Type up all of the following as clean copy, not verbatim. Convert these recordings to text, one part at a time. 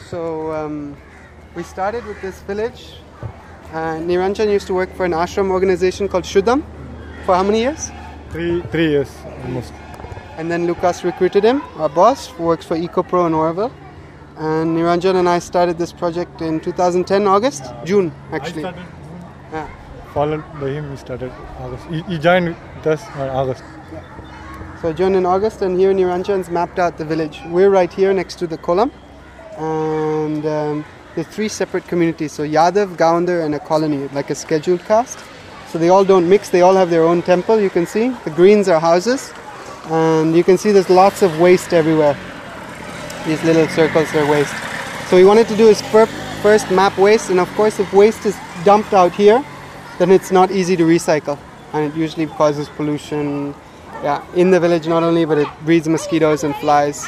So we started with this village. Niranjan used to work for an ashram organization called Shuddham for how many years? Three years almost. And then Lucas recruited him, our boss, who works for EcoPro in Oroville. And Niranjan and I started this project in 2010, June actually. I started June. Followed by him, we started August. He joined with us in August. So I joined in August, and here Niranjan's mapped out the village. We're right here next to the kolam. And there's three separate communities. So Yadav, Gaunder and a colony, like a scheduled caste. So they all don't mix, they all have their own temple, you can see. The greens are houses. And you can see there's lots of waste everywhere. These little circles are waste. So we wanted to do is first map waste, and of course if waste is dumped out here, then it's not easy to recycle. And it usually causes pollution in the village not only, but it breeds mosquitoes and flies.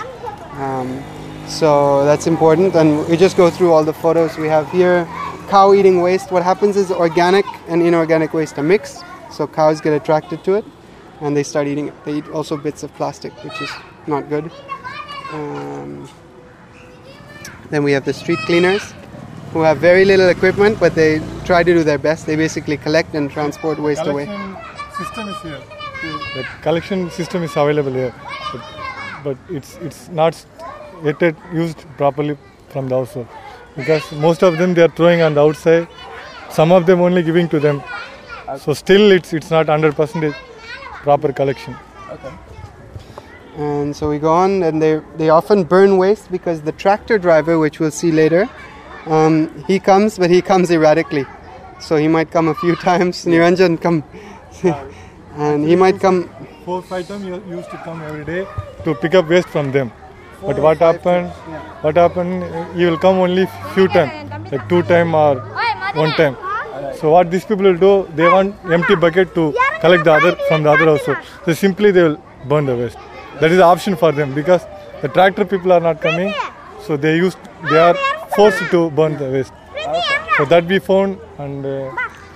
So that's important, and we just go through all the photos we have here. Cow eating waste. What happens is organic and inorganic waste are mixed, so cows get attracted to it and they start eating it. They eat also bits of plastic, which is not good. Then we have the street cleaners, who have very little equipment, but they try to do their best. They basically collect and transport waste away. System is here. The collection system is available here, but it's not yet used properly from the household, because most of them they are throwing on the outside. Some of them only giving to them. So still it's not 100% proper collection. Okay. And so we go on, and they often burn waste because the tractor driver, which we'll see later, he comes, but he comes erratically. So he might come a few times. Niranjan come, and he might come. 4 or 5 times he used to come every day to pick up waste from them. But what happened? He will come only few times, like 2 times or 1 time. So what these people will do, they want empty bucket to collect the other from the other household. So simply they will burn the waste. That is the option for them, because the tractor people are not coming, so they are forced to burn the waste. So that we found, and then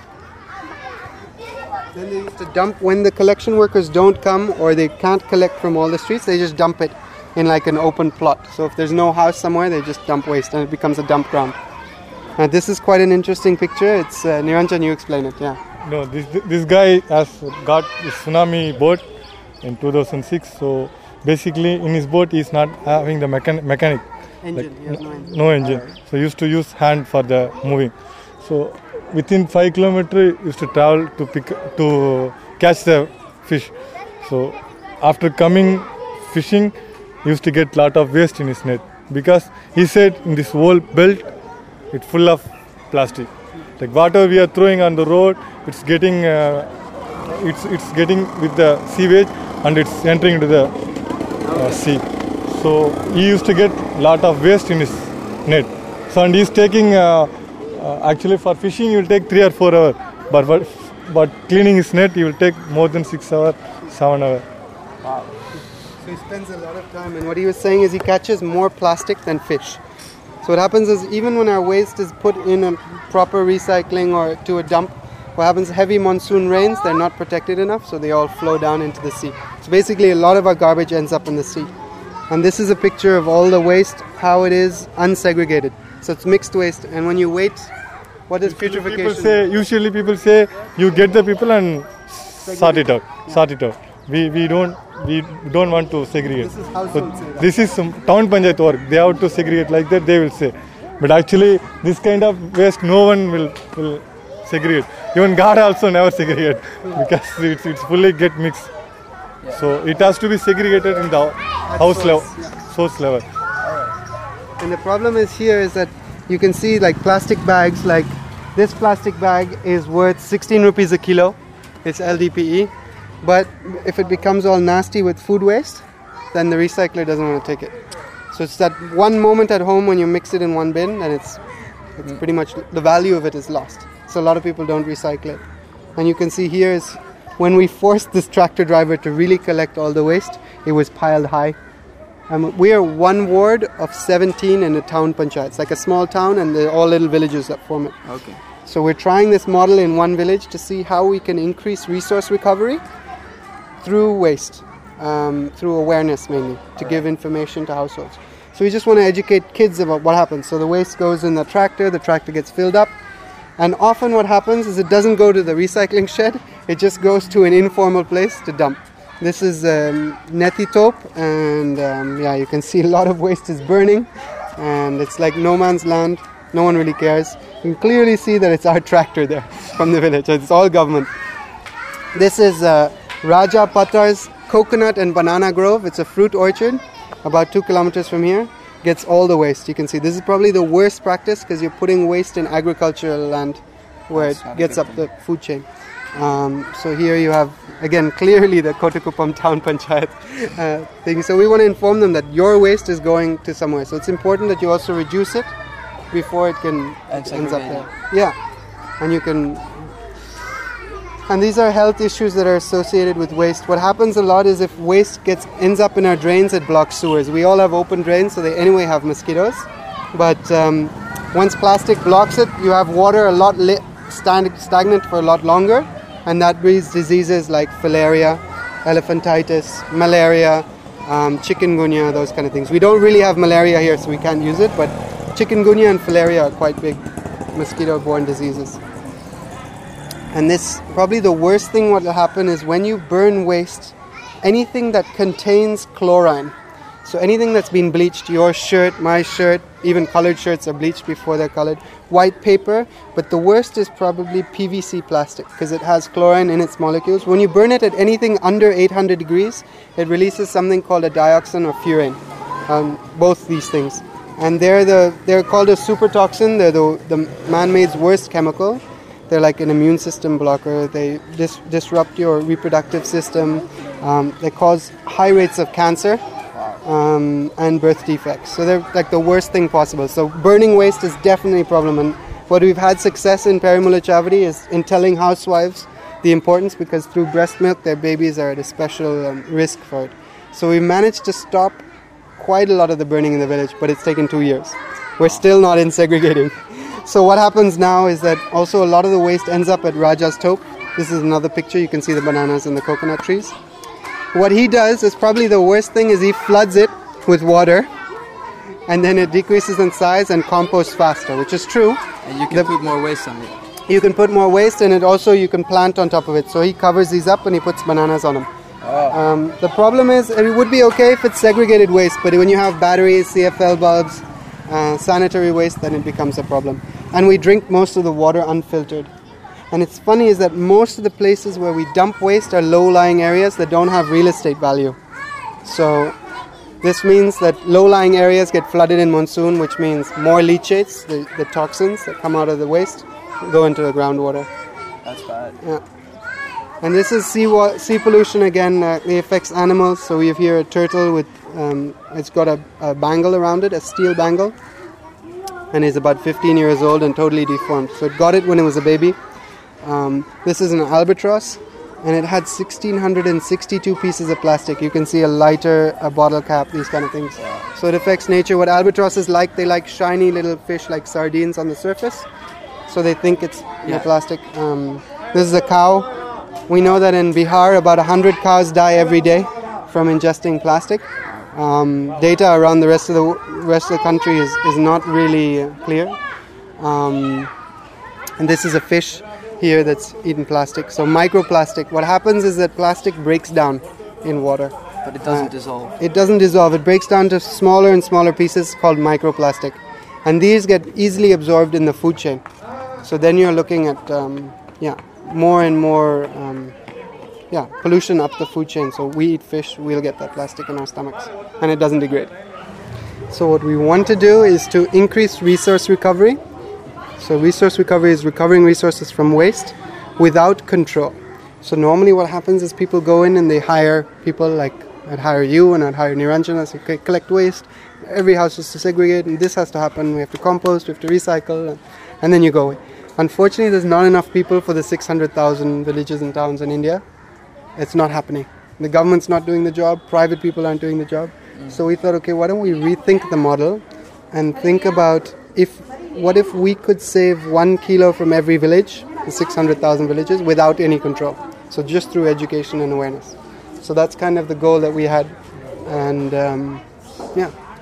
they used to dump when the collection workers don't come or they can't collect from all the streets. They just dump it in like an open plot. So if there's no house somewhere, they just dump waste and it becomes a dump ground. Now this is quite an interesting picture. It's Niranjan, you explain it. No, this guy has got a tsunami boat in 2006. So basically in his boat he's not having the mechanic engine. No engine. So he used to use hand for the moving. So within 5 kilometers used to travel to catch the fish. So after coming fishing, he used to get lot of waste in his net, because he said in this whole belt it's full of plastic. Like whatever we are throwing on the road, it's getting with the sewage and it's entering into the sea. So he used to get lot of waste in his net. So and he's taking actually for fishing he will take 3 or 4 hours, but cleaning his net he will take more than 6 hours, 7 hours. Wow. So he spends a lot of time, and what he was saying is he catches more plastic than fish. So what happens is, even when our waste is put in a proper recycling or to a dump, what happens, heavy monsoon rains, they're not protected enough, so they all flow down into the sea. So basically a lot of our garbage ends up in the sea. And this is a picture of all the waste, how it is unsegregated. So it's mixed waste, and when you wait, what is putrefaction? Usually people say you get the people and sort it out. We don't want to segregate. This is household say that. This is some town panchayat work. They have to segregate like that, they will say. But actually this kind of waste no one will segregate. Even God also never segregate, because it's fully get mixed. So it has to be segregated in the house level, source level. And the problem is here is that you can see like plastic bags, like this plastic bag is worth 16 rupees a kilo. It's LDPE. But if it becomes all nasty with food waste, then the recycler doesn't want to take it. So it's that one moment at home when you mix it in one bin, and it's pretty much the value of it is lost. So a lot of people don't recycle it. And you can see here is when we forced this tractor driver to really collect all the waste, it was piled high. We are one ward of 17 in a town panchayat. It's like a small town, and they're all little villages that form it. Okay. So we're trying this model in one village to see how we can increase resource recovery through waste, through awareness mainly, to give information to households. So we just want to educate kids about what happens. So the waste goes in the tractor gets filled up, and often what happens is it doesn't go to the recycling shed, it just goes to an informal place to dump. This is Netitop, and yeah, you can see a lot of waste is burning, and it's like no man's land. No one really cares. You can clearly see that it's our tractor there from the village. It's all government. This is Raja Patar's coconut and banana grove. It's a fruit orchard about 2 kilometers from here. Gets all the waste. You can see this is probably the worst practice because you're putting waste in agricultural land where it gets up the food chain. So here you have, again, clearly the Kottakuppam town panchayat thing. So we want to inform them that your waste is going to somewhere. So it's important that you also reduce it before it ends up there. Yeah, and you can. And these are health issues that are associated with waste. What happens a lot is if waste ends up in our drains, it blocks sewers. We all have open drains, so they anyway have mosquitoes. But once plastic blocks it, you have water a lot stagnant for a lot longer, and that breeds diseases like filaria, elephantitis, malaria, chikungunya, those kind of things. We don't really have malaria here, so we can't use it, but chikungunya and filaria are quite big mosquito-borne diseases. And this, probably the worst thing what will happen is when you burn waste, anything that contains chlorine, so anything that's been bleached, your shirt, my shirt, even colored shirts are bleached before they're colored, white paper, but the worst is probably PVC plastic because it has chlorine in its molecules. When you burn it at anything under 800 degrees, it releases something called a dioxin or furan, both these things. And they're called a super toxin. They're the man-made's worst chemical. They're like an immune system blocker. They disrupt your reproductive system. They cause high rates of cancer and birth defects. So they're like the worst thing possible. So burning waste is definitely a problem. And what we've had success in Perimula-Chavadi is in telling housewives the importance, because through breast milk, their babies are at a special risk for it. So we managed to stop quite a lot of the burning in the village, but it's taken 2 years. We're still not in segregating. So what happens now is that also a lot of the waste ends up at Raja's Top. This is another picture. You can see the bananas and the coconut trees. What he does is probably the worst thing is he floods it with water, and then it decreases in size and composts faster, which is true. And you can put more waste on it. You can put more waste, and you can plant on top of it. So he covers these up and he puts bananas on them. Oh. The problem is it would be okay if it's segregated waste, but when you have batteries, CFL bulbs, sanitary waste, then it becomes a problem. And we drink most of the water unfiltered. And it's funny is that most of the places where we dump waste are low-lying areas that don't have real estate value. So this means that low-lying areas get flooded in monsoon, which means more leachates, the toxins that come out of the waste, go into the groundwater. That's bad. Yeah. And this is sea pollution again. It affects animals. So we have here a turtle with, it's got a bangle around it, a steel bangle. And is about 15 years old and totally deformed. So it got it when it was a baby. This is an albatross, and it had 1,662 pieces of plastic. You can see a lighter, a bottle cap, these kind of things. So it affects nature. What albatrosses like, they like shiny little fish like sardines on the surface. So they think it's plastic. This is a cow. We know that in Bihar, about 100 cows die every day from ingesting plastic. Data around the rest of the country is not really clear. And this is a fish here that's eaten plastic. So microplastic. What happens is that plastic breaks down in water. But it doesn't dissolve. It doesn't dissolve. It breaks down to smaller and smaller pieces called microplastic. And these get easily absorbed in the food chain. So then you're looking at more and more pollution up the food chain. So we eat fish, we'll get that plastic in our stomachs, and it doesn't degrade. So what we want to do is to increase resource recovery. So resource recovery is recovering resources from waste without control. So normally what happens is people go in and they hire people, like I'd hire you and I'd hire Niranjan. I say, okay, collect waste. Every house is to segregate, and this has to happen. We have to compost, we have to recycle, and then you go away. Unfortunately, there's not enough people for the 600,000 villages and towns in India. It's not happening. The government's not doing the job. Private people aren't doing the job. So we thought, okay, why don't we rethink the model and think about what if we could save 1 kilo from every village, the 600,000 villages, without any control. So just through education and awareness. So that's kind of the goal that we had. And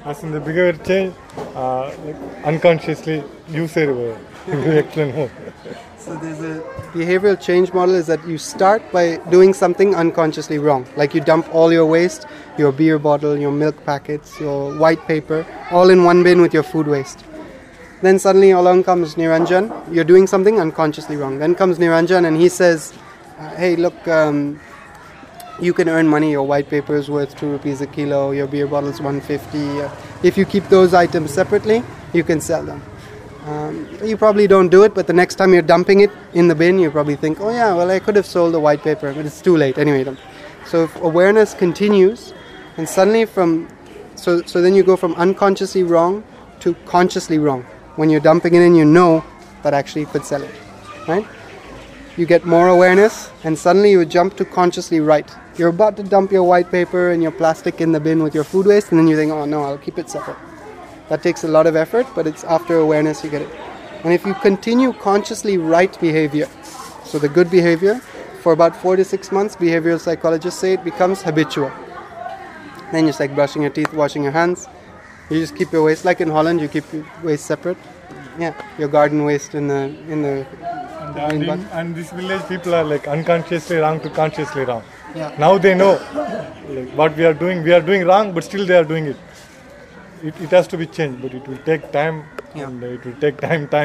As in the behavior change, like unconsciously, you said, you explain more. So there's a behavioral change model is that you start by doing something unconsciously wrong. Like you dump all your waste, your beer bottle, your milk packets, your white paper, all in one bin with your food waste. Then suddenly along comes Niranjan, you're doing something unconsciously wrong. Then comes Niranjan and he says, hey look, you can earn money, your white paper is worth 2 rupees a kilo, your beer bottle is 150. If you keep those items separately, you can sell them. You probably don't do it, but the next time you're dumping it in the bin, you probably think, oh yeah, well I could have sold the white paper, but it's too late anyway. So if awareness continues, and suddenly so then you go from unconsciously wrong to consciously wrong. When you're dumping it in, you know that actually you could sell it, right? You get more awareness, and suddenly you jump to consciously right. You're about to dump your white paper and your plastic in the bin with your food waste, and then you think, oh no, I'll keep it separate. That takes a lot of effort, but it's after awareness you get it. And if you continue consciously right behavior, so the good behavior, for about 4 to 6 months, behavioral psychologists say it becomes habitual. Then just like brushing your teeth, washing your hands, you just keep your waste, like in Holland, you keep your waste separate. Yeah, your garden waste in the and this village people are like unconsciously wrong to consciously wrong. Yeah. Now they know like, what we are doing wrong, but still they are doing it. It has to be changed, but it will take time, and it will take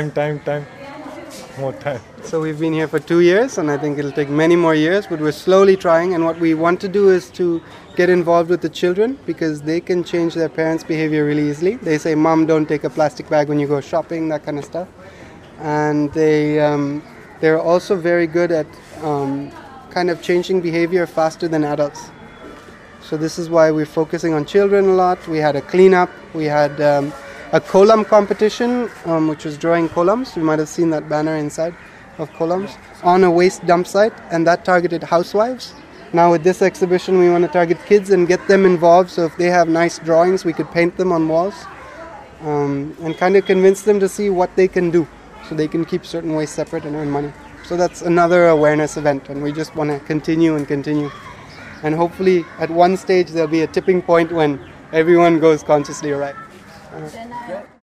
more time. So we've been here for 2 years, and I think it'll take many more years, but we're slowly trying, and what we want to do is to get involved with the children, because they can change their parents' behavior really easily. They say, Mom, don't take a plastic bag when you go shopping, that kind of stuff. And they're also very good at kind of changing behavior faster than adults. So this is why we're focusing on children a lot. We had a cleanup. We had a kolam competition, which was drawing kolams. You might have seen that banner inside of kolams on a waste dump site, and that targeted housewives. Now with this exhibition, we want to target kids and get them involved. So if they have nice drawings, we could paint them on walls and kind of convince them to see what they can do, so they can keep certain waste separate and earn money. So that's another awareness event, and we just want to continue and continue. And hopefully at one stage there'll be a tipping point when everyone goes consciously right.